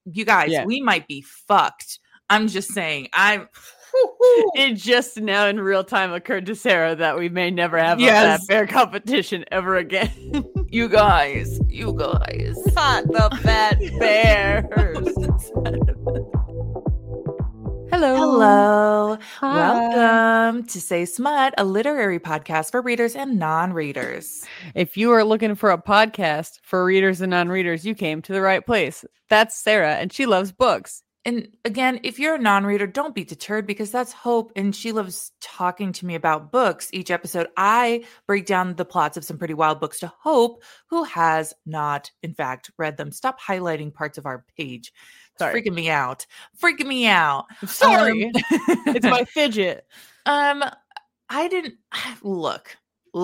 you guys, Yeah. we might be fucked. I'm just saying. It just now in real time occurred to Sarah that we may never have a Yes. fat bear competition ever again. You guys. Not the fat bears. Hello. Hi. Welcome to Say Smut, a literary podcast for readers and non-readers. If you are looking for a podcast for readers and non-readers, you came to the right place. That's Sarah, and she loves books. And again, if you're a non-reader, don't be deterred because that's Hope, and she loves talking to me about books. Each episode, I break down the plots of some pretty wild books to Hope, who has not, in fact, read them. Stop highlighting parts of our page. It's freaking me out. I'm sorry. It's my fidget. I didn't look.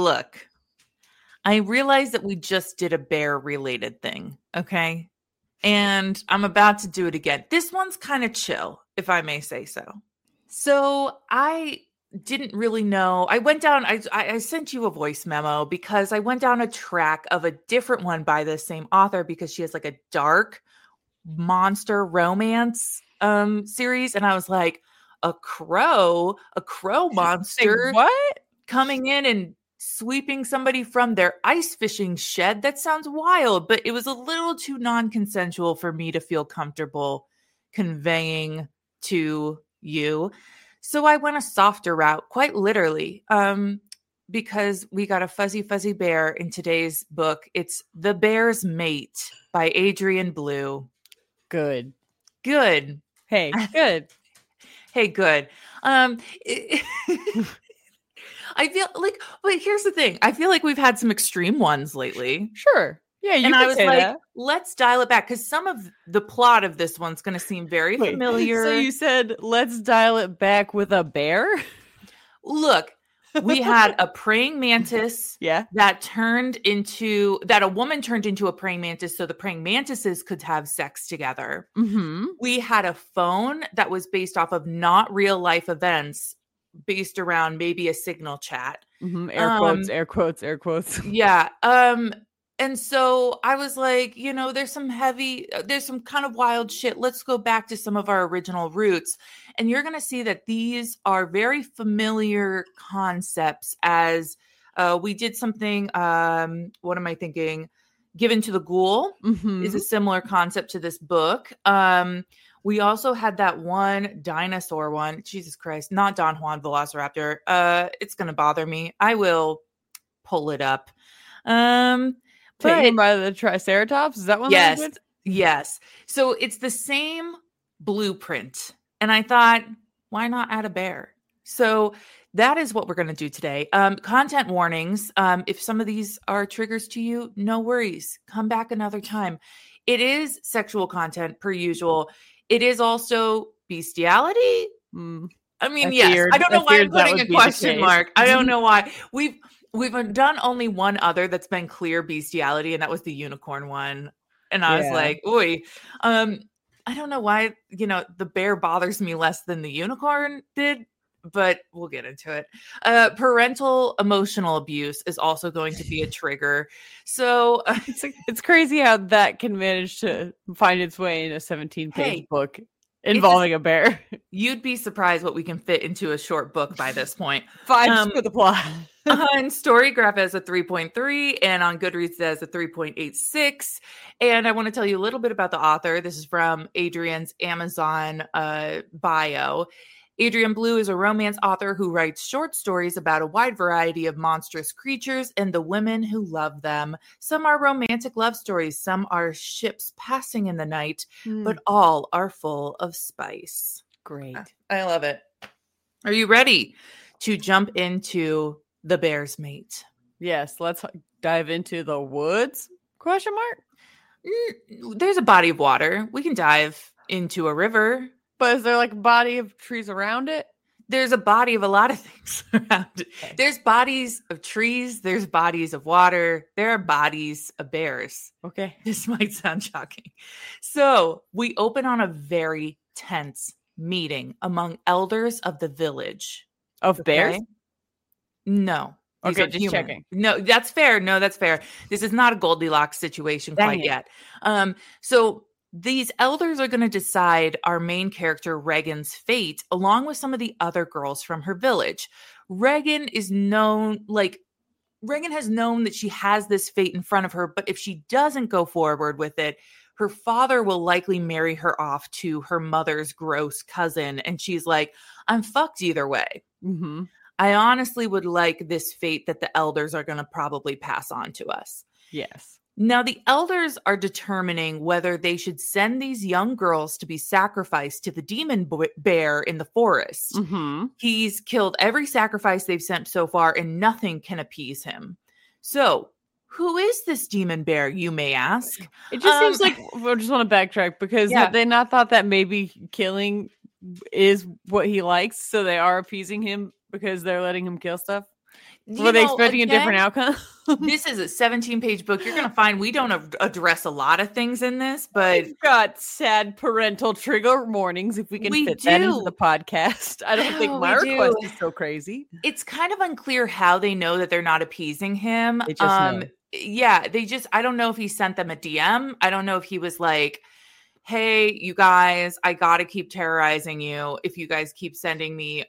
I realized that we just did a bear-related thing, okay? And I'm about to do it again. This one's kind of chill, if I may say so. So I didn't really know. I went down, I sent you a voice memo because I went down a track of a different one by the same author because she has like a dark monster romance series. And I was like, a crow monster. What? Coming in and sweeping somebody from their ice fishing shed. That sounds wild, but it was a little too non-consensual for me to feel comfortable conveying to you. So I went a softer route, quite literally, because we got a fuzzy bear in today's book. It's The Bear's Mate by Adrian Blue. Good. Hey, good. I feel like, but here's the thing. I feel like we've had some extreme ones lately. Sure. Yeah, you and can I was say like, that. let's dial it back because some of the plot of this one's going to seem very familiar. So you said, let's dial it back with a bear? Look, we had a praying mantis that a woman turned into a praying mantis so the praying mantises could have sex together. Mm-hmm. We had a phone that was based off of not real life events, based around maybe a signal chat. Mm-hmm. Air quotes. Yeah. And so I was like, there's some kind of wild shit. Let's go back to some of our original roots. And you're going to see that these are very familiar concepts as we did something. What am I thinking? Given to the Ghoul is a similar concept to this book. We also had that one dinosaur one. Jesus Christ, not Don Juan Velociraptor. It's going to bother me. I will pull it up. Taken by the Triceratops? Is that one? Yes. So it's the same blueprint. And I thought, why not add a bear? So that is what we're going to do today. Content warnings. If some of these are triggers to you, no worries. Come back another time. It is sexual content per usual. It is also bestiality. I mean, yes. I don't know why I'm putting a question mark. I don't know why. We've done only one other that's been clear bestiality, and that was the unicorn one. And I was like, "Oy." I don't know why, the bear bothers me less than the unicorn did, but we'll get into it. Parental emotional abuse is also going to be a trigger. So it's crazy how that can manage to find its way in a 17-page book involving a bear. You'd be surprised what we can fit into a short book by this point. 5 for the plot. On Storygraph as a 3.3 and on Goodreads as a 3.86. And I want to tell you a little bit about the author. This is from Adrian's Amazon bio. Adrian Blue is a romance author who writes short stories about a wide variety of monstrous creatures and the women who love them. Some are romantic love stories, some are ships passing in the night, but all are full of spice. Great. I love it. Are you ready to jump into The Bear's Mate? Yes, let's dive into the woods? ? There's a body of water. We can dive into a river. But is there like a body of trees around it? There's a body of a lot of things around it. Okay. There's bodies of trees. There's bodies of water. There are bodies of bears. Okay. This might sound shocking. So we open on a very tense meeting among elders of the village. Of bears? No. Okay, just checking. No, that's fair. This is not a Goldilocks situation quite yet. So These elders are going to decide our main character, Regan's fate, along with some of the other girls from her village. Regan has known that she has this fate in front of her, but if she doesn't go forward with it, her father will likely marry her off to her mother's gross cousin. And she's like, I'm fucked either way. Mm-hmm. I honestly would like this fate that the elders are going to probably pass on to us. Yes. Now, the elders are determining whether they should send these young girls to be sacrificed to the demon bear in the forest. Mm-hmm. He's killed every sacrifice they've sent so far, and nothing can appease him. So, who is this demon bear, you may ask? It just seems like I just want to backtrack because had they not thought that maybe killing is what he likes, so they are appeasing him because they're letting him kill stuff? Were they expecting a different outcome? This is a 17-page book. You're going to find we don't address a lot of things in this, but we've got sad parental trigger warnings if we can fit that into the podcast. I don't think my request is so crazy. It's kind of unclear how they know that they're not appeasing him. They just know. Yeah, I don't know if he sent them a DM. I don't know if he was like, hey, you guys, I got to keep terrorizing you. If you guys keep sending me,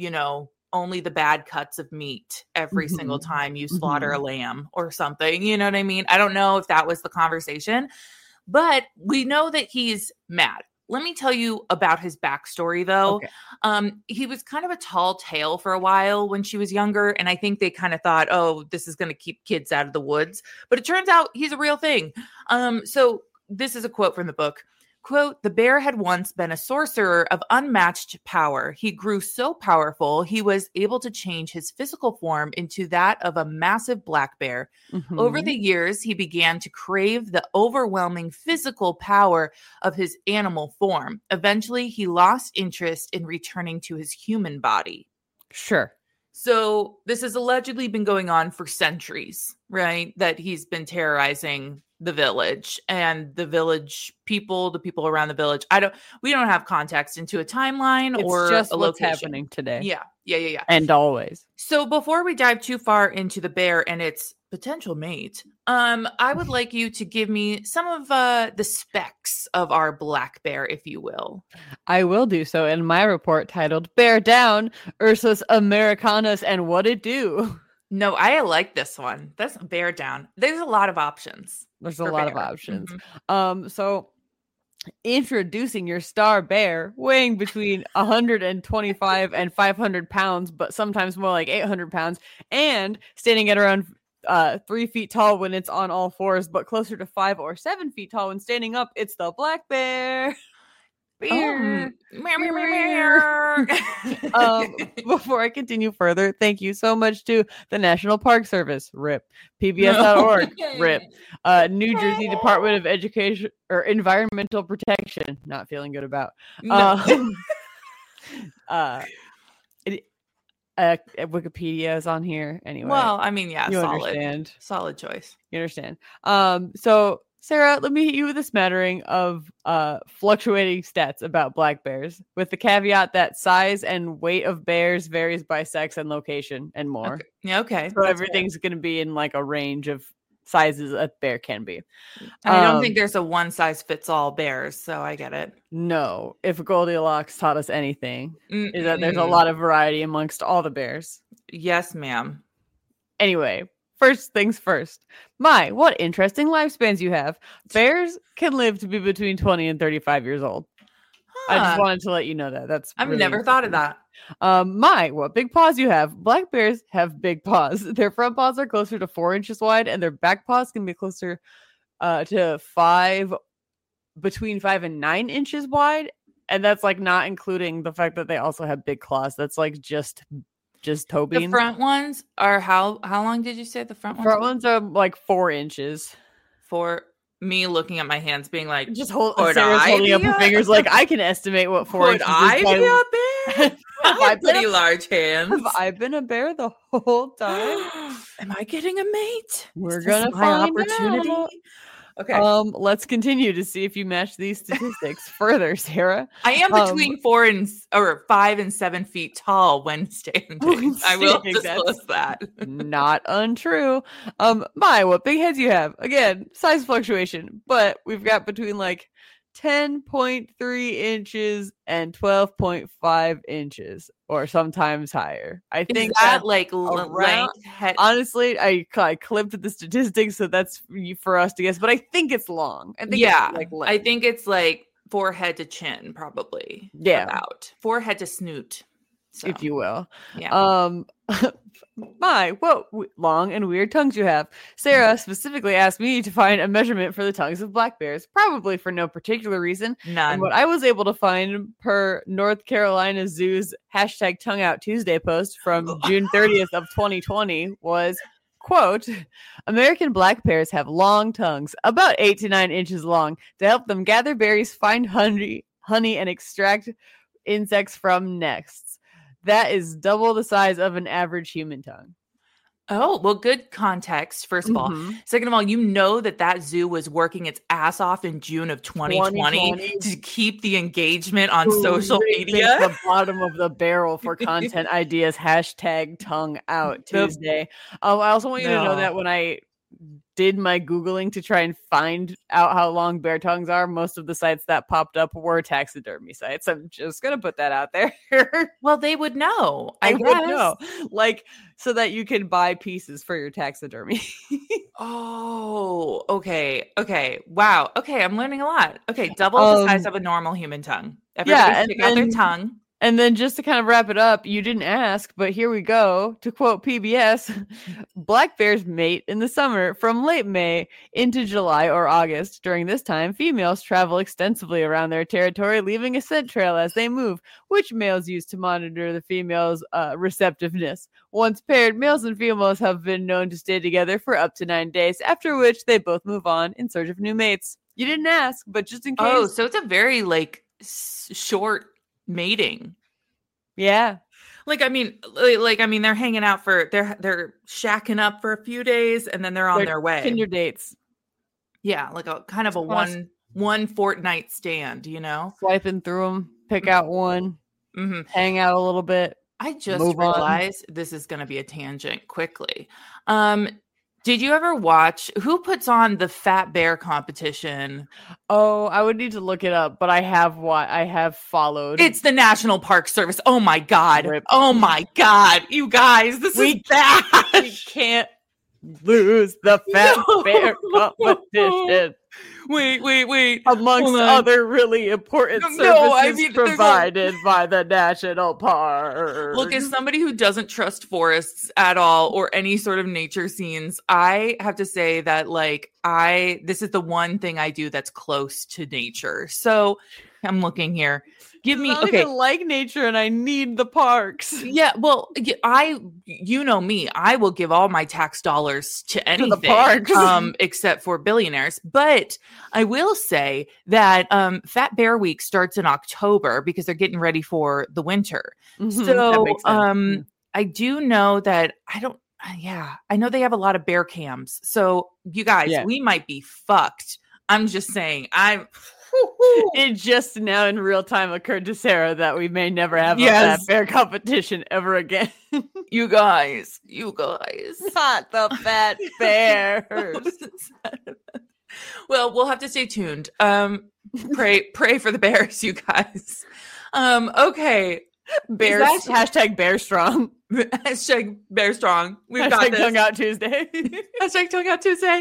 only the bad cuts of meat every single time you slaughter a lamb or something. You know what I mean? I don't know if that was the conversation, but we know that he's mad. Let me tell you about his backstory, though. Okay. He was kind of a tall tale for a while when she was younger, and I think they kind of thought, oh, this is going to keep kids out of the woods. But it turns out he's a real thing. So this is a quote from the book. Quote, the bear had once been a sorcerer of unmatched power. He grew so powerful, he was able to change his physical form into that of a massive black bear. Mm-hmm. Over the years, he began to crave the overwhelming physical power of his animal form. Eventually, he lost interest in returning to his human body. Sure. So this has allegedly been going on for centuries, right? That he's been terrorizing the village and the village people, the people around the village. We don't have context into a timeline or just a what's location. Happening today. Yeah. And always. So before we dive too far into the bear and its potential mate, I would like you to give me some of the specs of our black bear, if you will. I will do so in my report titled Bear Down, Ursus Americanus and What It Do. No, I like this one. That's Bear Down. There's a lot of options. There's a lot of options. Mm-hmm. So introducing your star bear, weighing between 125 and 500 pounds, but sometimes more like 800 pounds, and standing at around 3 feet tall when it's on all fours, but closer to 5 or 7 feet tall when standing up. It's the black bear. Before I continue further, thank you so much to the National Park Service, RIP, PBS.org, RIP, New Jersey Department of Education or Environmental Protection, not feeling good about. Wikipedia is on here anyway. Well, I mean, yeah, you solid. Understand. Solid choice. You understand. So Sarah, let me hit you with a smattering of fluctuating stats about black bears, with the caveat that size and weight of bears varies by sex and location and more. Okay. So everything's going to be in like a range of sizes a bear can be. I don't think there's a one size fits all bears, so I get it. No. If Goldilocks taught us anything, is that there's a lot of variety amongst all the bears. Yes, ma'am. Anyway. First things first. What interesting lifespans you have. Bears can live to be between 20 and 35 years old. I just wanted to let you know that. I've really never thought of that. What big paws you have. Black bears have big paws. Their front paws are closer to 4 inches wide, and their back paws can be closer to between 5 and 9 inches wide. And that's like not including the fact that they also have big claws. That's like just toe beans. The front ones are how long did you say the front ones? Front ones are like 4 inches. For me looking at my hands being like, just holding up her fingers like I can estimate what 4 inches is. I be a bear? I have pretty large hands. Have I been a bear the whole time? Am I getting a mate? We're gonna find opportunity. Out. Okay. Let's continue to see if you match these statistics further, Sarah. I am between 5 and 7 feet tall when standing. I will disclose that. Not untrue. What big heads you have? Again, size fluctuation, but we've got between like 10.3 inches and 12.5 inches, or sometimes higher. I think Is that that's like around. length? Honestly, I clipped the statistics, so that's for us to guess. But I think it's long. I think Yeah, it's like I length. think it's like forehead to chin, probably. Yeah. About forehead to snoot, so, if you will. Yeah. My, what long and weird tongues you have. Sarah specifically asked me to find a measurement for the tongues of black bears, probably for no particular reason. None. And what I was able to find per North Carolina Zoo's hashtag Tongue Out Tuesday post from June 30th of 2020 was, quote, American black bears have long tongues, about 8 to 9 inches long, to help them gather berries, find honey, and extract insects from nests. That is double the size of an average human tongue. Oh, well, good context, first of all. Second of all, you know that zoo was working its ass off in June of 2020 to keep the engagement on social media. The bottom of the barrel for content ideas. Hashtag Tongue Out Tuesday. I also want you to know that when I did my Googling to try and find out how long bear tongues are, most of the sites that popped up were taxidermy sites. I'm just going to put that out there. Well, they would know. I would know. Like, so that you can buy pieces for your taxidermy. Oh, okay. Okay. Wow. Okay. I'm learning a lot. Okay. Double the size of a normal human tongue. Everybody stick out their tongue. And then just to kind of wrap it up, you didn't ask, but here we go. To quote PBS, black bears mate in the summer from late May into July or August. During this time, females travel extensively around their territory, leaving a scent trail as they move, which males use to monitor the females' receptiveness. Once paired, males and females have been known to stay together for up to 9 days, after which they both move on in search of new mates. You didn't ask, but just in case. Oh, so it's a very short mating. Yeah. Like I mean they're hanging out for they're shacking up for a few days and then they're on their way. Tinder dates. Yeah, like a kind of a one fortnight stand, you know? Swiping through them, pick out one, hang out a little bit. I just realized this is going to be a tangent quickly. Did you ever watch who puts on the Fat Bear competition? Oh, I would need to look it up, but I have followed. It's the National Park Service. Oh my God. Rip. Oh my God. You guys, this is bad. We can't lose the Fat Bear competition. Wait. Amongst other really important services provided by the National Park. Look, as somebody who doesn't trust forests at all or any sort of nature scenes, I have to say that this is the one thing I do that's close to nature. So I'm looking here. Give me I even like nature and I need the parks. Yeah, well, you know me, I will give all my tax dollars to anything, the parks. Except for billionaires. But I will say that Fat Bear Week starts in October because they're getting ready for the winter. So I do know that I know they have a lot of bear cams. So you guys, we might be fucked. I'm just saying, it just now in real time occurred to Sarah that we may never have a Fat Bear competition ever again. You guys. Not the Fat Bears. Well, we'll have to stay tuned. Pray for the bears, you guys. Okay. Bears. Hashtag Bear Strong. Hashtag Bear Strong. We've got this. Tongue Out Tuesday. Hashtag Tongue Out Tuesday.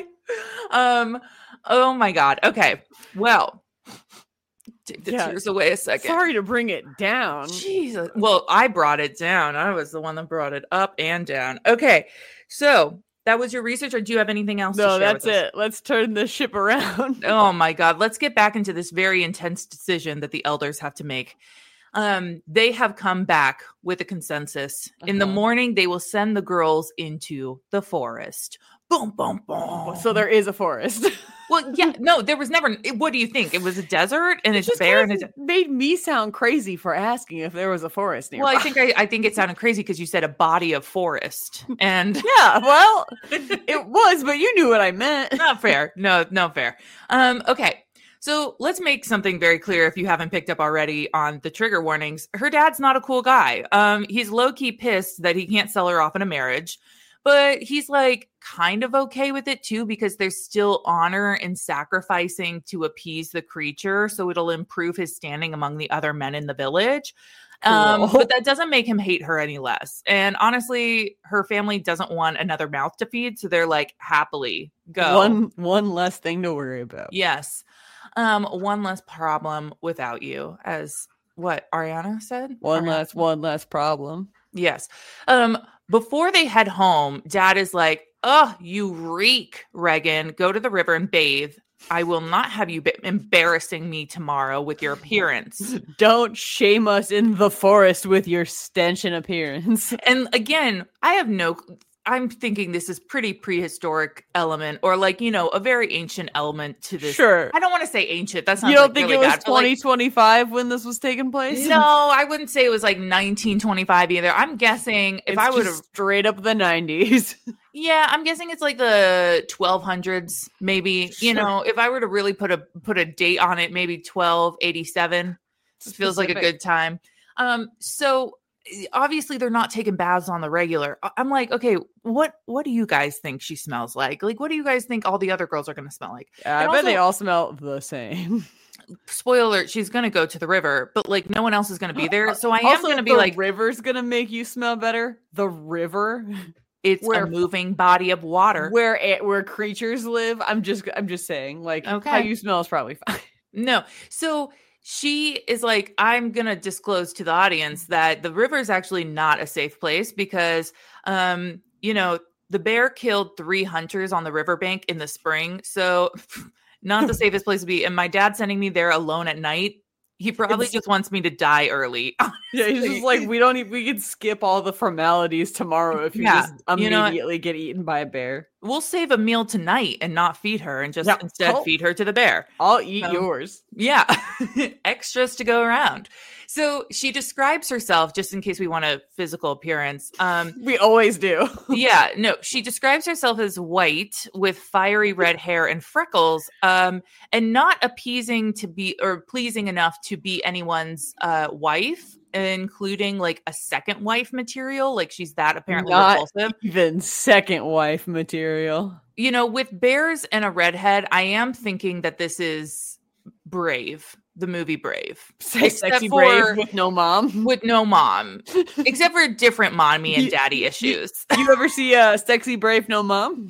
Oh my God. Okay. Well, take the tears away a second. Sorry to bring it down. Jesus. Well, I brought it down. I was the one that brought it up and down. Okay. So that was your research, or do you have anything else to share? No, that's it. Let's turn the ship around. Oh my God. Let's get back into this very intense decision that the elders have to make. They have come back with a consensus. In the morning, they will send the girls into the forest. Boom, boom, boom. So there is a forest. Well, yeah, no, there was never. What do you think? It was a desert and it's bare, and it made me sound crazy for asking if there was a forest nearby. Well, I think it sounded crazy because you said a body of forest, and yeah, well, it was, but you knew what I meant. Not fair. No, fair. Okay. So let's make something very clear if you haven't picked up already on the trigger warnings. Her dad's not a cool guy. He's low-key pissed that he can't sell her off in a marriage. But he's like kind of okay with it too, because there's still honor in sacrificing to appease the creature. So it'll improve his standing among the other men in the village. Cool. But that doesn't make him hate her any less. And honestly, her family doesn't want another mouth to feed. So they're like, happily go. One less thing to worry about. Yes. One less problem without you, as what Ariana said. One less problem. Yes. Before they head home, Dad is like, "Oh, you reek, Regan. Go to the river and bathe. I will not have you embarrassing me tomorrow with your appearance. Don't shame us in the forest with your stench and appearance." And again, I'm thinking this is pretty prehistoric element, or like, a very ancient element to this. Sure. I don't want to say ancient. That's not. You don't think really it was bad, 2025 when this was taking place? No, I wouldn't say it was like 1925 either. I'm guessing if I would have straight up the 90s. Yeah, I'm guessing it's like the 1200s, maybe. Sure. If I were to really put a date on it, maybe 1287. Feels like a good time. So obviously they're not taking baths on the regular. I'm like, okay, what do you guys think she smells like? Like, what do you guys think all the other girls are going to smell like? I bet they all smell the same. Spoiler alert, she's going to go to the river, but like no one else is going to be there. So I am going to be like, river's going to make you smell better. The river. It's a moving body of water where creatures live. I'm just saying, like, okay. How you smell is probably fine. No. So she is like, I'm going to disclose to the audience that the river is actually not a safe place because, the bear killed 3 hunters on the riverbank in the spring. So not the safest place to be. And my dad sending me there alone at night. He probably just wants me to die early. Yeah, he's just like, we could skip all the formalities tomorrow if you just immediately get eaten by a bear. We'll save a meal tonight and not feed her and just instead feed her to the bear. I'll eat yours. Yeah. Extras to go around. So she describes herself, just in case we want a physical appearance. We always do. Yeah. No, she describes herself as white with fiery red hair and freckles, and not pleasing enough to be anyone's wife, including like a second wife material. Like she's that apparently repulsive. Even second wife material. With bears and a redhead, I am thinking that this is Brave, the movie Brave. Sexy Brave with no mom. With no mom. Except for different mommy and daddy issues. You ever see Sexy Brave No Mom?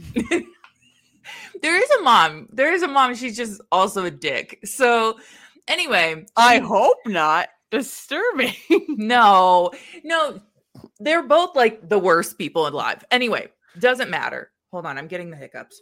There is a mom. She's just also a dick. So anyway. I hope not. Disturbing. No, they're both like the worst people alive. Anyway, doesn't matter. Hold on, I'm getting the hiccups.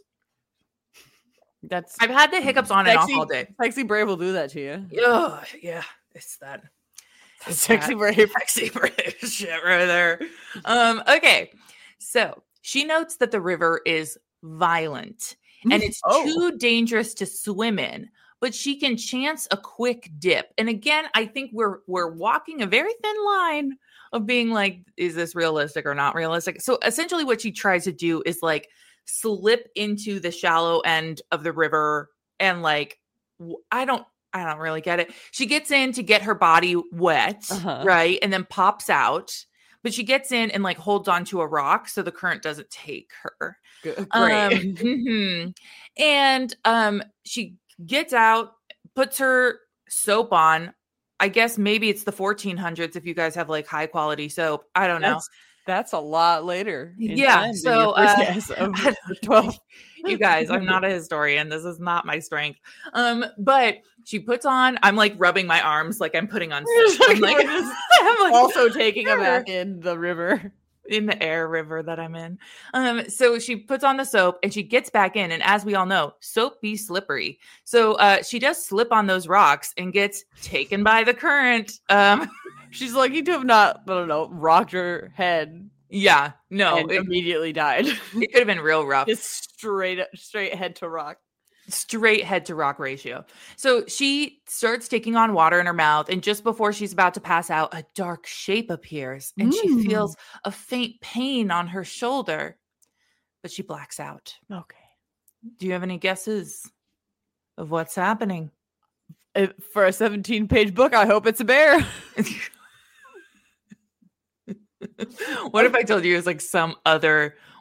I've had the hiccups on and off all day. Sexy Brave will do that to you. Oh, yeah, it's that. Sexy Brave shit right there. Okay, so she notes that the river is violent and it's too dangerous to swim in. But she can chance a quick dip. And again, I think we're walking a very thin line of being like, is this realistic or not realistic? So essentially what she tries to do is like slip into the shallow end of the river. And like, I don't really get it. She gets in to get her body wet, right? And then pops out. But she gets in and like holds onto a rock so the current doesn't take her. Great. And she gets out, puts her soap on. I guess maybe it's the 1400s if you guys have like high quality soap. I don't know. That's a lot later. Yeah. So 12. You guys, I'm not a historian. This is not my strength. But she puts on, I'm like rubbing my arms like I'm putting on soap. I'm like also taking a bath in the river. In the air river that I'm in. So she puts on the soap and she gets back in. And as we all know, soap be slippery. So she does slip on those rocks and gets taken by the current. She's lucky to have not, rocked her head. Yeah, no. And immediately died. It could have been real rough. Just straight head to rock. Straight head to rock ratio. So she starts taking on water in her mouth, and just before she's about to pass out, a dark shape appears, and she feels a faint pain on her shoulder, but she blacks out. Okay. Do you have any guesses of what's happening? For a 17-page book, I hope it's a bear. What if I told you it was like some other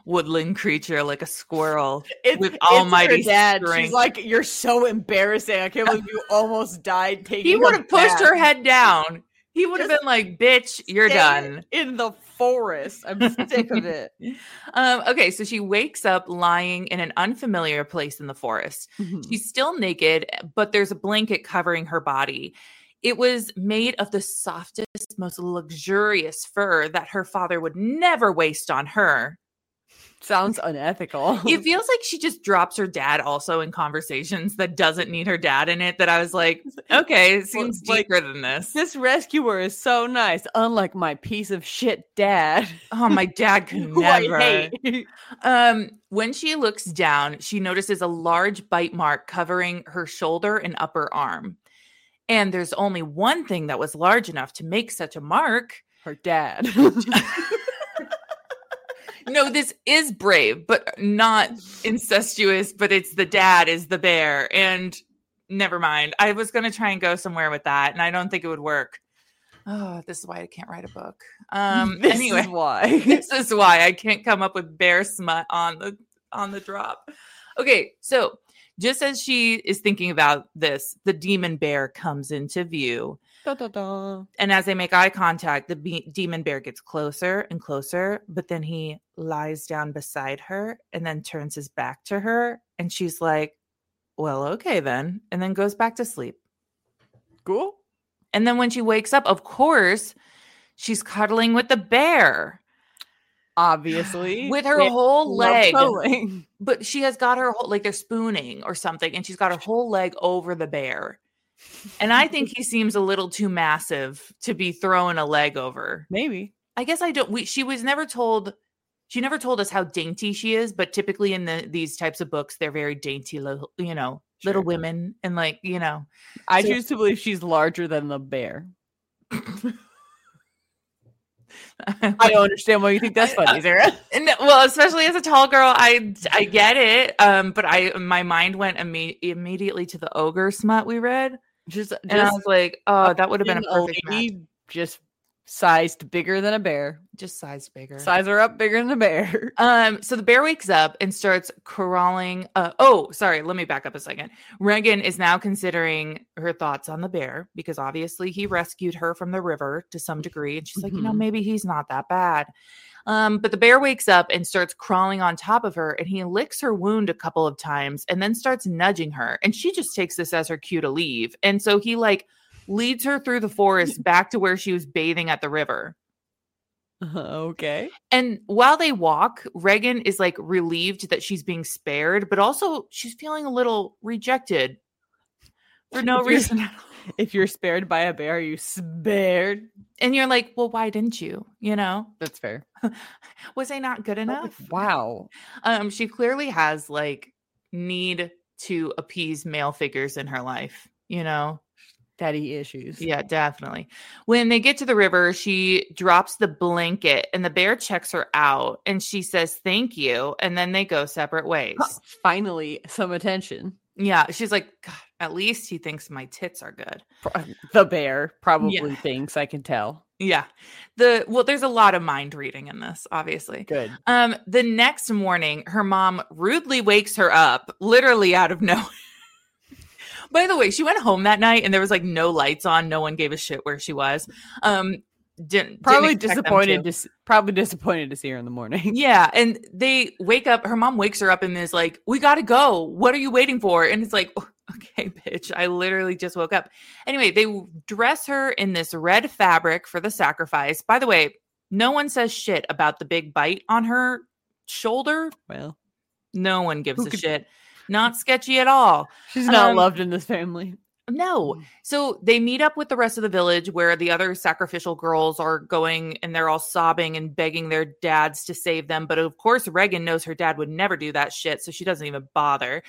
woodland creature like a squirrel with It's almighty her dad. strength. She's like, "You're so embarrassing. I can't believe you almost died taking." He would have pushed bath. her head down. He would have Just been like, "Bitch, you're Stay done." in the forest. I'm sick of it. Okay, so she wakes up lying in an unfamiliar place in the forest. She's still naked, but there's a blanket covering her body. It was made of the softest, most luxurious fur that her father would never waste on her. Sounds unethical. It feels like she just drops her dad also in conversations that doesn't need her dad in it. That I was like, okay, it seems Like, deeper than this. This rescuer is so nice, unlike my piece of shit dad. Oh, my dad could Who I never. hate. When she looks down, she notices a large bite mark covering her shoulder and upper arm. And there's only one thing that was large enough to make such a mark. Her dad. No, this is brave, but not incestuous, but it's the dad is the bear. And never mind. I was going to try and go somewhere with that, and I don't think it would work. Oh, this is why I can't write a book. This Anyway, is why. this is why I can't come up with bear smut on the drop. Okay, so just as she is thinking about this, the demon bear comes into view. Da, da, da. And as they make eye contact, the demon bear gets closer and closer, but then he lies down beside her and then turns his back to her. And she's like, well, okay then. And then goes back to sleep. Cool. And then when she wakes up, of course, she's cuddling with the bear. Obviously. With her whole leg. Cuddling. But she has got her whole, like they're spooning or something. And she's got her whole leg over the bear. And I think he seems a little too massive to be throwing a leg over. Maybe. I guess I don't. She never told us how dainty she is, but typically in these types of books, they're very dainty, little women, and like I choose to believe she's larger than the bear. I don't understand why you think that's funny, Sarah. Well, especially as a tall girl, I get it. But my mind went immediately to the ogre smut we read. And I was like, oh, that would have been a perfect match. Just sized bigger than a bear. Just sized bigger. Size her up bigger than a bear. So the bear wakes up and starts crawling. Sorry. Let me back up a second. Regan is now considering her thoughts on the bear because obviously he rescued her from the river to some degree. And she's like, maybe he's not that bad. But the bear wakes up and starts crawling on top of her and he licks her wound a couple of times and then starts nudging her. And she just takes this as her cue to leave. And so he leads her through the forest back to where she was bathing at the river. Okay. And while they walk, Regan is relieved that she's being spared, but also she's feeling a little rejected for no reason. If you're spared by a bear, you spared. And you're like, well, why didn't you? That's fair. Was I not good enough? Wow. She clearly has need to appease male figures in her life, Daddy issues. Yeah, definitely. When they get to the river, she drops the blanket and the bear checks her out and she says, thank you. And then they go separate ways. Finally, some attention. Yeah. She's like, God, at least he thinks my tits are good. The bear probably thinks, I can tell. Yeah. There's a lot of mind reading in this, obviously. Good. The next morning, her mom rudely wakes her up, literally out of nowhere. By the way, she went home that night and there was no lights on. No one gave a shit where she was. Probably disappointed to see her in the morning. Yeah. And they wake up. Her mom wakes her up and is like, we got to go. What are you waiting for? And it's like, oh, okay, bitch. I literally just woke up. Anyway, they dress her in this red fabric for the sacrifice. By the way, no one says shit about the big bite on her shoulder. Well, no one gives a shit. Not sketchy at all. She's not loved in this family. No. So they meet up with the rest of the village where the other sacrificial girls are going and they're all sobbing and begging their dads to save them. But of course, Regan knows her dad would never do that shit. So she doesn't even bother.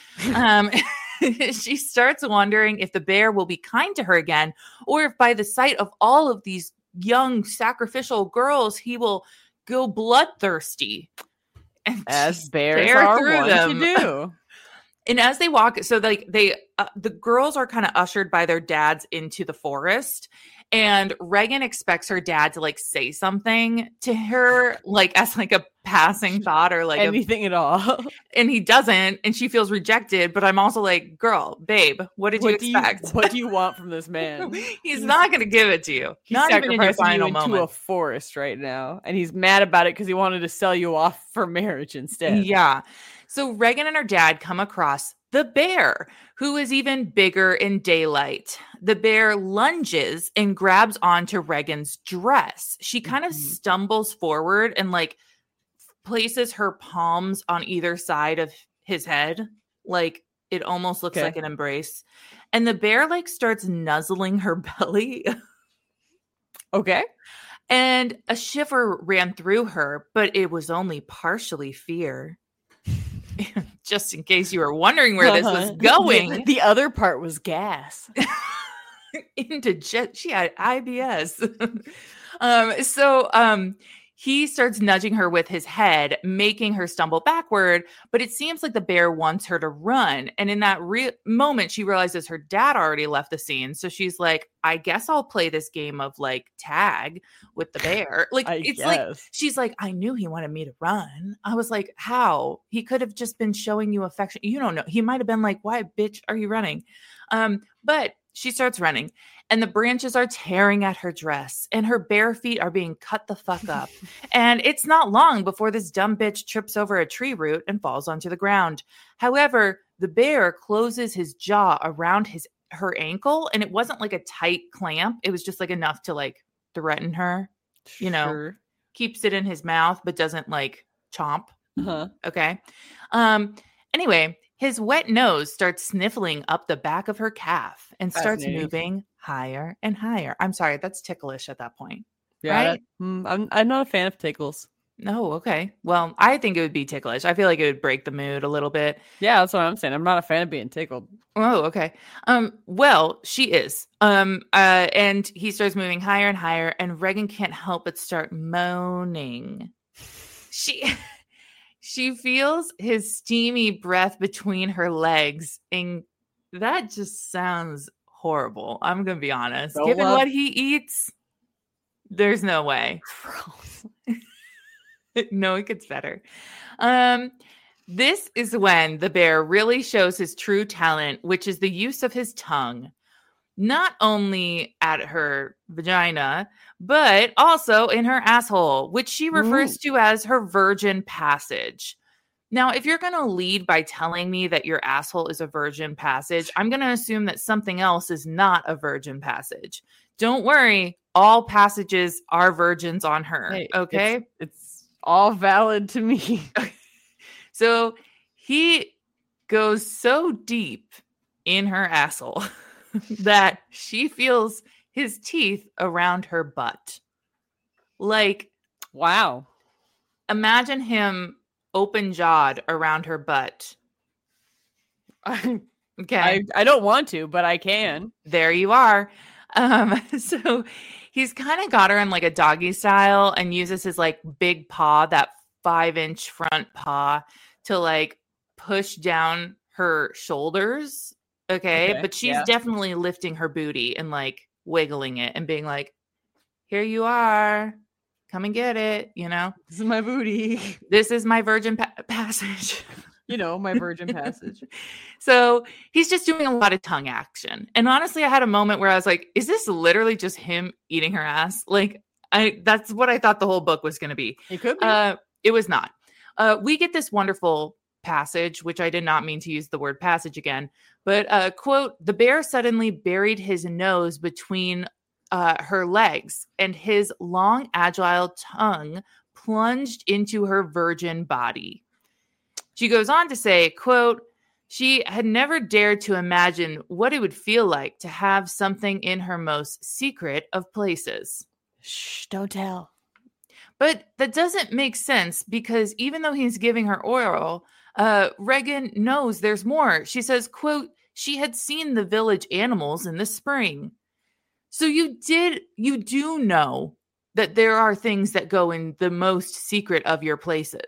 She starts wondering if the bear will be kind to her again, or if by the sight of all of these young sacrificial girls, he will go bloodthirsty. And as bears are wont to do. And as they walk, so they the girls are kind of ushered by their dads into the forest. And Regan expects her dad to like say something to her, like as like a passing thought or like anything at all. And he doesn't, and she feels rejected. But I'm also like, girl, babe, what did you expect? What do you want from this man? He's not going to give it to you. He's sacrificing you into a forest right now, and he's mad about it because he wanted to sell you off for marriage instead. Yeah. So Regan and her dad come across the bear, who is even bigger in daylight. The bear lunges and grabs onto Regan's dress. She kind of stumbles forward and like places her palms on either side of his head. Like it almost looks like an embrace. And the bear like starts nuzzling her belly. Okay. And a shiver ran through her, but it was only partially fear. Just in case you were wondering where this was going. The other part was gas. Into jet. She had IBS. He starts nudging her with his head, making her stumble backward. But it seems like the bear wants her to run. And in that moment, she realizes her dad already left the scene. So she's like, I guess I'll play this game of like tag with the bear. Like, like, she's like, I knew he wanted me to run. I was like, how? He could have just been showing you affection. You don't know. He might have been like, why, bitch, are you running? But she starts running. And the branches are tearing at her dress, and her bare feet are being cut the fuck up. And it's not long before this dumb bitch trips over a tree root and falls onto the ground. However, the bear closes his jaw around her ankle, and it wasn't like a tight clamp. It was just like enough to like threaten her, you know, keeps it in his mouth, but doesn't like chomp. Okay. Anyway, his wet nose starts sniffling up the back of her calf and starts moving higher and higher. I'm sorry, that's ticklish at that point. Yeah, right? I'm not a fan of tickles. No, okay. Well, I think it would be ticklish. I feel like it would break the mood a little bit. Yeah, that's what I'm saying. I'm not a fan of being tickled. Oh, okay. Well, she is. And he starts moving higher and higher, and Regan can't help but start moaning. She feels his steamy breath between her legs, and that just sounds horrible. I'm going to be honest. Given what he eats, there's no way. No, it gets better. This is when the bear really shows his true talent, which is the use of his tongue. Not only at her vagina, but also in her asshole, which she refers to as her virgin passage. Now, if you're going to lead by telling me that your asshole is a virgin passage, I'm going to assume that something else is not a virgin passage. Don't worry. All passages are virgins on her. Hey, okay? It's all valid to me. So he goes so deep in her asshole that she feels his teeth around her butt. Like, wow. Imagine him open-jawed around her butt. Okay. I don't want to, but I can. There you are. So he's kind of got her in like a doggy style and uses his like big paw, that 5-inch front paw, to like push down her shoulders. Okay. But she's definitely lifting her booty and like wiggling it and being like, here you are. Come and get it. You know, this is my booty. This is my virgin passage. You know, my virgin passage. So he's just doing a lot of tongue action. And honestly, I had a moment where I was like, is this literally just him eating her ass? Like, that's what I thought the whole book was going to be. It could be. It was not. We get this wonderful passage, which I did not mean to use the word passage again, but quote, the bear suddenly buried his nose between her legs, and his long, agile tongue plunged into her virgin body. She goes on to say, quote, she had never dared to imagine what it would feel like to have something in her most secret of places. Shh, don't tell. But that doesn't make sense because even though he's giving her oral, Regan knows there's more. She says, quote, she had seen the village animals in the spring. So you do know that there are things that go in the most secret of your places.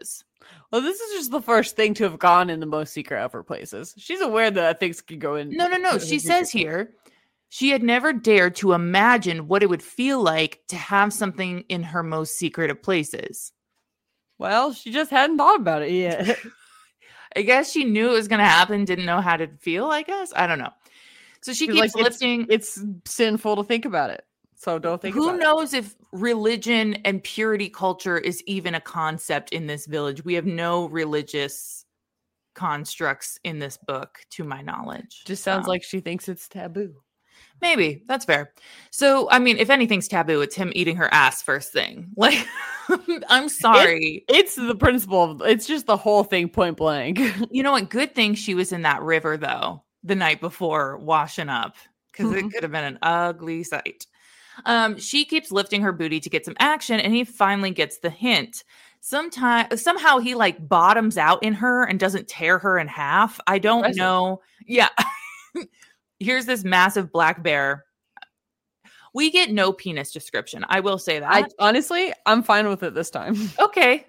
Well, this is just the first thing to have gone in the most secret of her places. She's aware that things could go in. No. She says here she had never dared to imagine what it would feel like to have something in her most secret of places. Well, she just hadn't thought about it yet. I guess she knew it was going to happen, didn't know how to feel, I guess. I don't know. So she keeps lifting. It's sinful to think about it. So don't think about it. Who knows if religion and purity culture is even a concept in this village? We have no religious constructs in this book, to my knowledge. Just sounds like she thinks it's taboo. Maybe. That's fair. So, I mean, if anything's taboo, it's him eating her ass first thing. Like, I'm sorry. It's the principle. It's just the whole thing point blank. You know what? Good thing she was in that river, though, the night before washing up, because it could have been an ugly sight. She keeps lifting her booty to get some action, and he finally gets the hint. Somehow he like bottoms out in her and doesn't tear her in half. I don't know. Yeah. Here's this massive black bear. We get no penis description. I will say that. Honestly, I'm fine with it this time. Okay.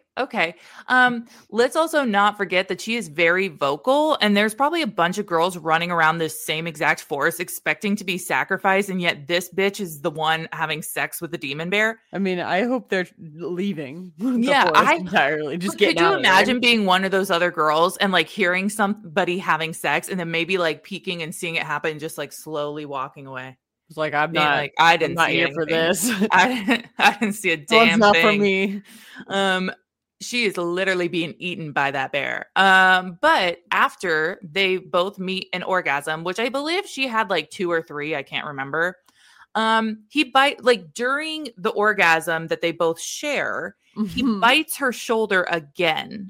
Let's also not forget that she is very vocal, and there's probably a bunch of girls running around this same exact forest expecting to be sacrificed, and yet this bitch is the one having sex with the demon bear. I mean, I hope they're leaving. Entirely. Just could you imagine being one of those other girls and like hearing somebody having sex and then maybe like peeking and seeing it happen and just like slowly walking away? It's like I didn't see here for this. I didn't see a damn it's not thing. For me. She is literally being eaten by that bear. But after they both meet an orgasm, which I believe she had like 2 or 3, I can't remember. He during the orgasm that they both share, he bites her shoulder again.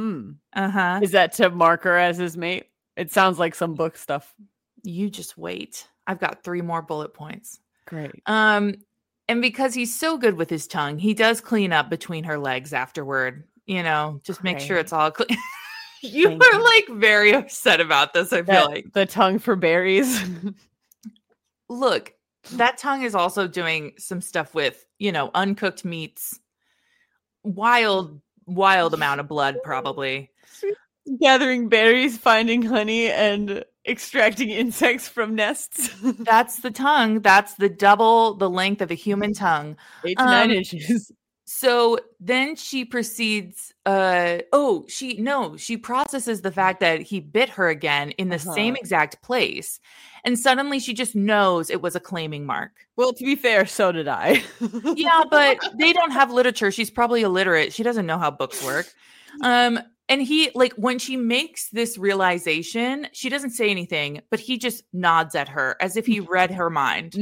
Is that to mark her as his mate? It sounds like some book stuff. You just wait. I've got 3 more bullet points. Great. And because he's so good with his tongue, he does clean up between her legs afterward. You know, just make sure it's all clean. You are like very upset about this, I feel like. The tongue for berries. Look, that tongue is also doing some stuff with, you know, uncooked meats. Wild amount of blood, probably. Gathering berries, finding honey, and extracting insects from nests. That's the tongue. That's double the length of a human tongue. 8 to 9 inches. So then she proceeds. She processes the fact that he bit her again in the same exact place. And suddenly she just knows it was a claiming mark. Well, to be fair, so did I. Yeah, but they don't have literature. She's probably illiterate. She doesn't know how books work. And he, like, when she makes this realization, she doesn't say anything, but he just nods at her as if he read her mind.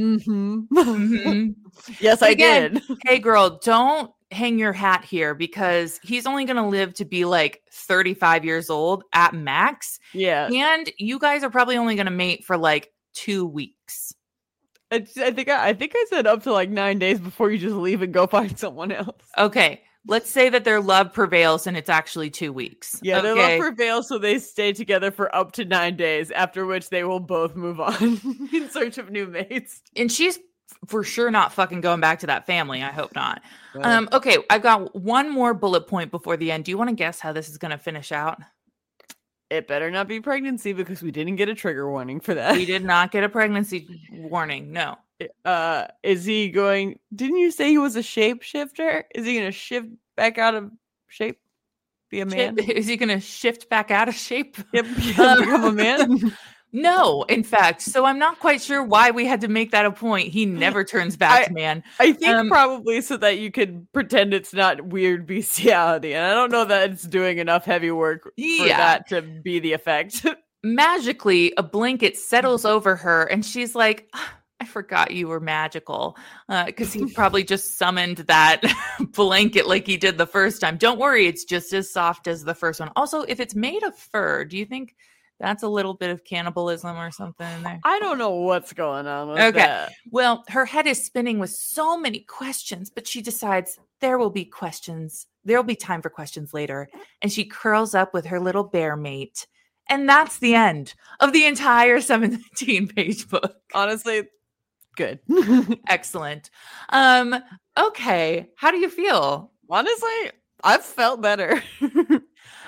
Yes, I did. Hey, girl, don't hang your hat here because he's only going to live to be like 35 years old at max. Yeah. And you guys are probably only going to mate for like 2 weeks. I think I said up to like 9 days before you just leave and go find someone else. Okay. Let's say that their love prevails and it's actually 2 weeks. Yeah, their love prevails, so they stay together for up to 9 days, after which they will both move on in search of new mates. And she's for sure not fucking going back to that family. I hope not. Okay, I've got one more bullet point before the end. Do you want to guess how this is going to finish out? It better not be pregnancy because we didn't get a trigger warning for that. We did not get a pregnancy warning. No. Is he going? Didn't you say he was a shapeshifter? Is he going to shift back out of shape? Be a man? Is he going to shift back out of shape? Yep. Become a man? No, in fact. So I'm not quite sure why we had to make that a point. He never turns back to man. I think probably so that you could pretend it's not weird bestiality. And I don't know that it's doing enough heavy work for that to be the effect. Magically, a blanket settles over her and she's like, I forgot you were magical, because he probably just summoned that blanket like he did the first time. Don't worry, it's just as soft as the first one. Also, if it's made of fur, do you think that's a little bit of cannibalism or something in there? I don't know what's going on with that. Well, her head is spinning with so many questions, but she decides there will be questions. There will be time for questions later. And she curls up with her little bear mate. And that's the end of the entire 17-page book. Honestly, good. Excellent. Okay. How do you feel? Honestly, I've felt better.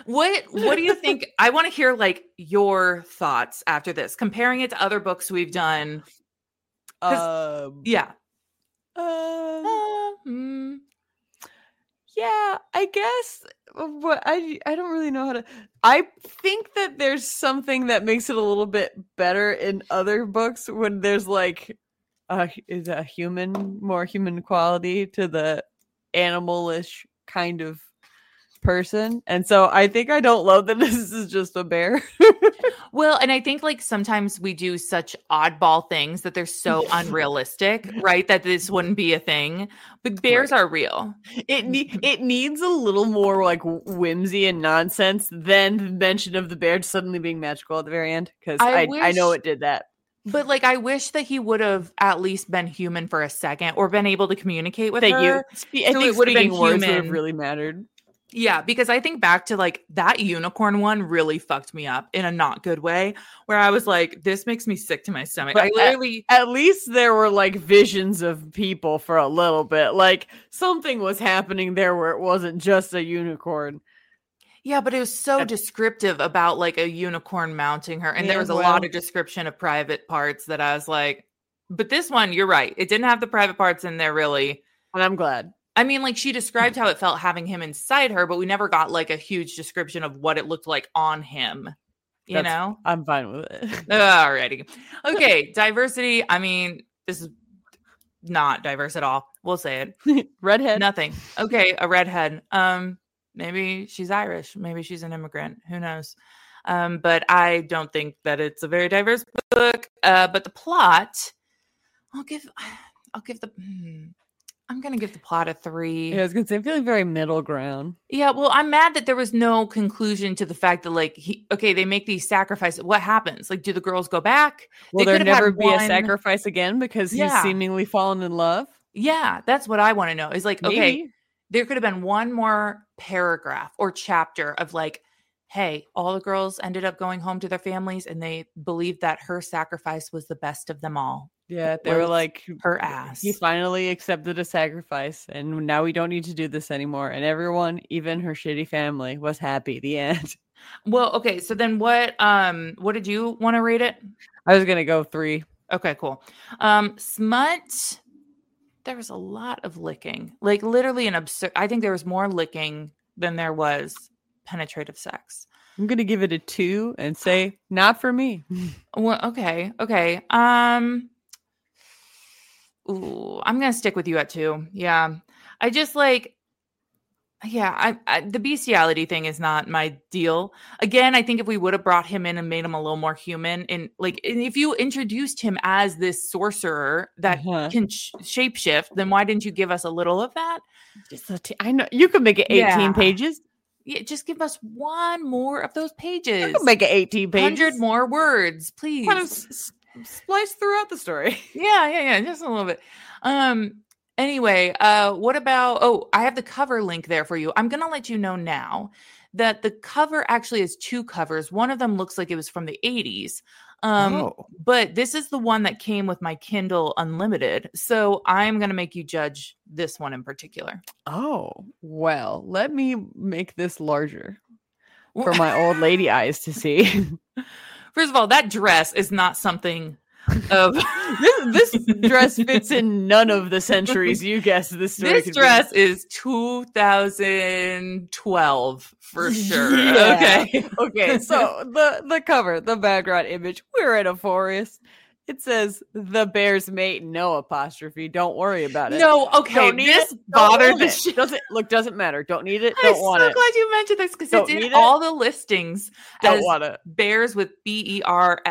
What do you think? I want to hear like your thoughts after this, comparing it to other books we've done. Yeah. Yeah, I guess what I don't really know how to. I think that there's something that makes it a little bit better in other books when there's like is a more human quality to the animalish kind of person, and so I think I don't love that this is just a bear. Well, and I think like sometimes we do such oddball things that they're so unrealistic, right? That this wouldn't be a thing. But bears are real. It needs a little more like whimsy and nonsense than the mention of the bear suddenly being magical at the very end, because I know it did that. But like, I wish that he would have at least been human for a second, or been able to communicate with her. I think it would have been words would have really mattered. Yeah, because I think back to like that unicorn one really fucked me up in a not good way, where I was like, this makes me sick to my stomach. But I literally at least there were like visions of people for a little bit. Like something was happening there where it wasn't just a unicorn. Yeah, but it was so descriptive about like a unicorn mounting her. And there was a lot of description of private parts that I was like, but this one, you're right. It didn't have the private parts in there really. And I'm glad. I mean, like she described how it felt having him inside her, but we never got like a huge description of what it looked like on him. You know? I'm fine with it. Alrighty. Okay. Diversity. I mean, this is not diverse at all. We'll say it. Redhead. Nothing. Okay. A redhead. Maybe she's Irish. Maybe she's an immigrant. Who knows? But I don't think that it's a very diverse book. But the plot, I'm going to give the plot a 3. Yeah, I was going to say, I'm feeling very middle ground. Yeah, well, I'm mad that there was no conclusion to the fact that, like, they make these sacrifices. What happens? Like, do the girls go back? Will there never be a sacrifice again because he's seemingly fallen in love? Yeah, that's what I want to know. Is like, maybe. Okay, there could have been one more paragraph or chapter of like, hey, all the girls ended up going home to their families and they believed that her sacrifice was the best of them all. Yeah, they were like, her ass. He finally accepted a sacrifice, and now we don't need to do this anymore. And everyone, even her shitty family, was happy. The end. Well, okay. So then what did you want to rate it? I was going to go 3. Okay, cool. Smut, there was a lot of licking. Like literally an absurd. I think there was more licking than there was penetrative sex. I'm going to give it a 2 and say, not for me. Well, okay. Ooh, I'm going to stick with you at 2. Yeah. I just like, the bestiality thing is not my deal. Again, I think if we would have brought him in and made him a little more human, and if you introduced him as this sorcerer that can shapeshift, then why didn't you give us a little of that? I know you could make it 18 pages. Yeah, just give us one more of those pages. You can make it 18 pages. 100 more words, please. Kind of splice throughout the story. Yeah, just a little bit. Anyway, what about, I have the cover link there for you. I'm going to let you know now that the cover actually has 2 covers. One of them looks like it was from the 80s. But this is the one that came with my Kindle Unlimited. So I'm going to make you judge this one in particular. Oh, well, let me make this larger for my old lady eyes to see. First of all, that dress is not something of this dress fits in none of the centuries you guessed this story. This dress is 2012 for sure. Yeah. Okay. So the cover, the background image, we're in a forest. It says the bear's mate, no apostrophe. Don't worry about it. No, okay. This bothered the shit. Doesn't matter. Don't need it. Don't want it. I'm so glad you mentioned this because it's in all the listings. Don't want it. Bears with BEAR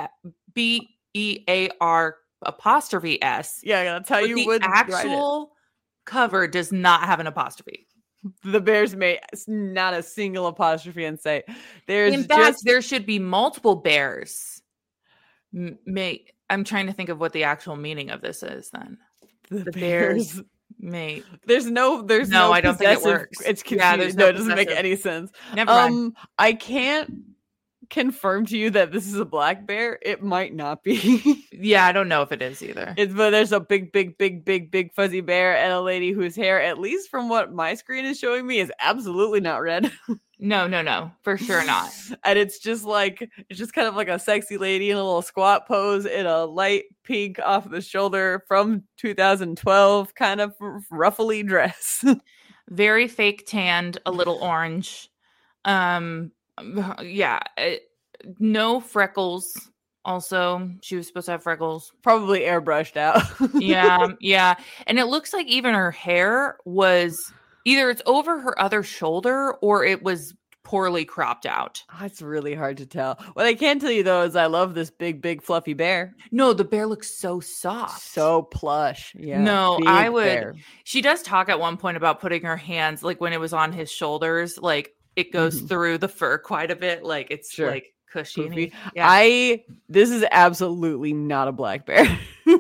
apostrophe S. Yeah, that's how you would. The actual cover does not have an apostrophe. The bear's mate, not a single apostrophe in sight. In fact, there should be multiple bears. Mate, I'm trying to think of what the actual meaning of this is. Then the bear's mate. There's no. I don't think it works. It's confusing. No, it doesn't make any sense. Never mind. I can't confirm to you that this is a black bear, it might not be. Yeah, I don't know if it is either. But there's a big fuzzy bear and a lady whose hair, at least from what my screen is showing me, is absolutely not red. No, for sure not. And it's just kind of like a sexy lady in a little squat pose in a light pink off the shoulder from 2012 kind of ruffly dress. Very fake tanned, a little orange. Yeah, no freckles. Also, she was supposed to have freckles. Probably airbrushed out. Yeah. And it looks like even her hair was either it's over her other shoulder or it was poorly cropped out. It's really hard to tell. What I can tell you, though, is I love this big fluffy bear. No, the bear looks so soft. So plush. Yeah. No, I would. Bear. She does talk at one point about putting her hands, like when it was on his shoulders, like it goes through the fur quite a bit. Like it's like cushy. Yeah. This is absolutely not a black bear.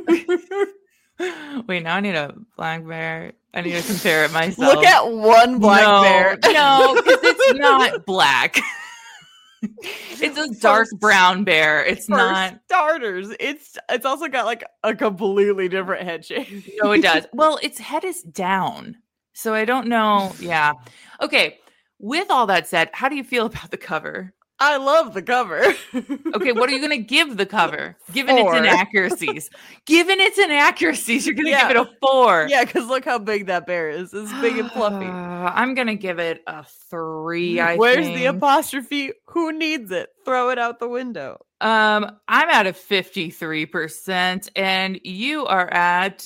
Wait, now I need a black bear. I need to compare it myself. Look at one black bear. No, because it's not black. It's a dark brown bear. It's not starters. It's also got like a completely different head shape. No, it does. Well, its head is down. So I don't know. Yeah. Okay. With all that said, how do you feel about the cover? I love the cover. Okay, what are you going to give the cover? Given its inaccuracies. Given its inaccuracies, you're going to give it a 4. Yeah, because look how big that bear is. It's big and fluffy. I'm going to give it a 3, Where's the apostrophe? Who needs it? Throw it out the window. I'm at a 53%, and you are at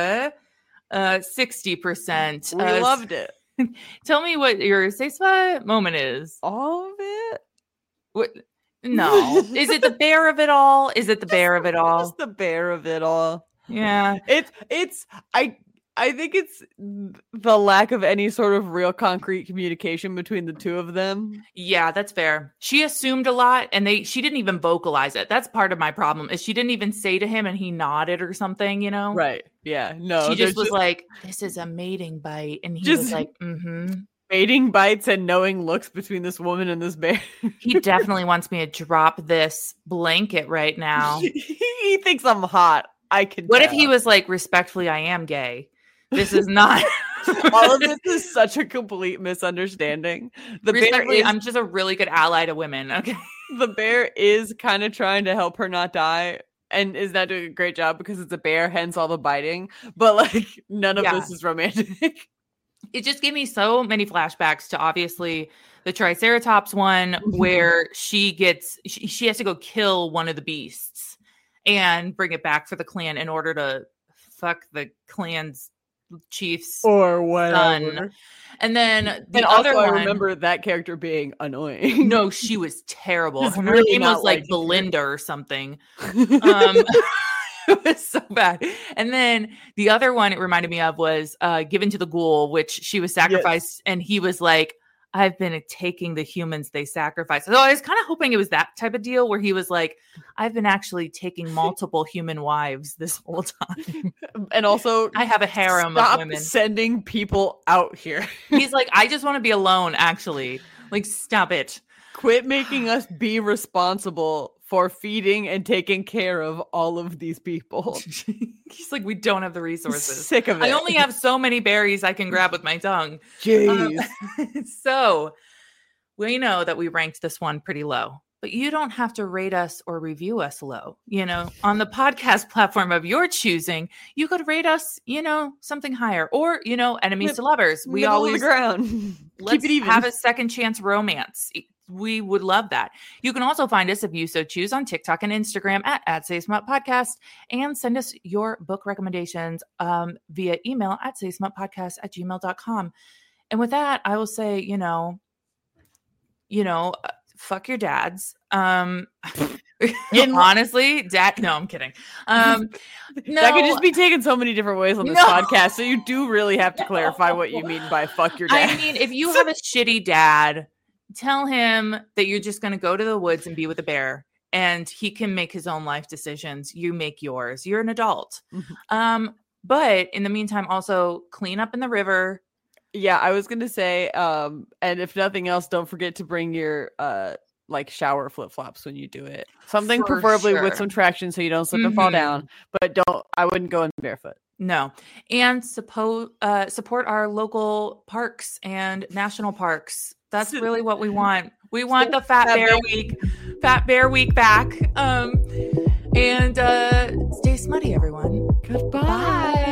60%. We loved it. Tell me what your safe spot moment is. All of it? What? No. Is it the bear of it all? Is it the bear of it all? Just the bear of it all. Yeah. I think it's the lack of any sort of real concrete communication between the two of them. Yeah, that's fair. She assumed a lot and she didn't even vocalize it. That's part of my problem is she didn't even say to him and he nodded or something, you know? Right. Yeah. No. She just was like, this is a mating bite. And he was like, mating bites and knowing looks between this woman and this bear. He definitely wants me to drop this blanket right now. He thinks I'm hot. I can What if he was like, respectfully, I am gay? This is not. All of this is such a complete misunderstanding. The bear is, I'm just a really good ally to women. Okay. The bear is kind of trying to help her not die and is not doing a great job because it's a bear, hence all the biting. But like none of this is romantic. It just gave me so many flashbacks to obviously the Triceratops one where she has to go kill one of the beasts and bring it back for the clan in order to fuck the clan's chief's or whatever. Son. And then the other one, I remember that character being annoying. No, she was terrible. Her really name was like Belinda or something. It was so bad. And then the other one it reminded me of was Given to the Ghoul, which she was sacrificed. Yes. And he was like, I've been taking the humans they sacrificed. So I was kind of hoping it was that type of deal where he was like, I've been actually taking multiple human wives this whole time. And also, I have a harem of women. Sending people out here. He's like, I just want to be alone, actually. Like, stop it. Quit making us be responsible for feeding and taking care of all of these people. He's like, we don't have the resources. Sick of it. I only have so many berries I can grab with my tongue. Jeez. So we know that we ranked this one pretty low, but you don't have to rate us or review us low. You know, on the podcast platform of your choosing, you could rate us, you know, something higher or, you know, enemies to lovers. We always ground. Let's have a second chance romance. We would love that. You can also find us, if you so choose, on TikTok and Instagram at Say Smut Podcast, and send us your book recommendations via email at saysmutpodcast@gmail.com. And with that, I will say, fuck your dads. Honestly, dad. No, I'm kidding. No, that could just be taken so many different ways on this podcast. So you do really have to clarify what you mean by fuck your dad. I mean, if you have a shitty dad, tell him that you're just going to go to the woods and be with a bear and he can make his own life decisions. You make yours. You're an adult. But in the meantime, also clean up in the river. Yeah, I was going to say, and if nothing else, don't forget to bring your like shower flip-flops when you do it. Something For preferably with sure. some traction so you don't slip and fall down, but I wouldn't go in barefoot. No. And support our local parks and national parks. That's really what we want. We want the Fat Bear Week back. And stay smutty, everyone. Goodbye. Bye.